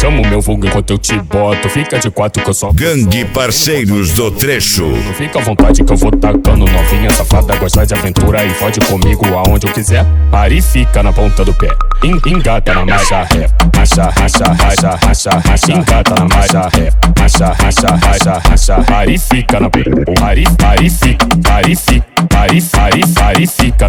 Chama o meu vulgo enquanto eu te boto. Fica de quatro que eu só... Gangue Parceiros do Trecho. Fica à vontade que eu vou tacando. Novinha safada, gosta de aventura e fode comigo aonde eu quiser. Pare e fica na ponta do pé. Engata na marcha ré. Racha, racha, racha, racha, racha. Engata na marcha ré. Racha, racha, racha, racha. Pare e fica na... Pare, fica. Pare, fica. Pare, fica.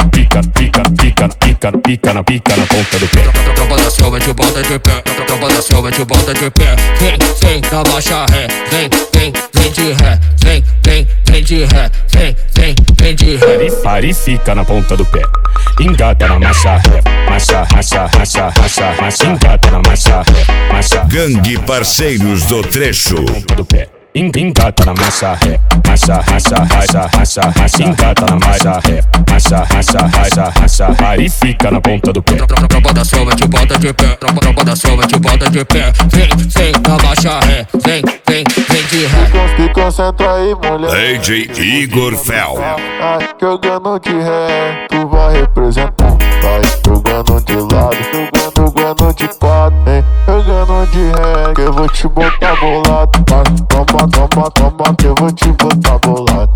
Pica na ponta do pé. Tropa da selva te bota de pé. Tropa da selva te bota de pé. Vem na marcha ré. Vem de ré. Vem de ré. Vem de ré. Pare, fica na ponta do pé. Engata na marcha ré. Marcha, racha, racha, racha, racha. Engata na marcha ré. Marcha. Gangue Parceiros do Trecho. Ponta do pé. Engata na marcha ré. Racha, racha, racha, racha, racha. Engata na marcha ré. Racha, racha, racha, racha. Pare e fica na ponta do pé. Tropa da selva te bota de pé. Tropa da selva te bota de pé. Vem na marcha ré. Vem de ré. Se concentra aí, mulher. DJ Igor Fel. Jogando de ré, tu vai representar. Vai jogando de lado, jogando de quatro, hein? Jogando de ré, que eu vou te botar bolado. Toma, que eu vou te botar bolado.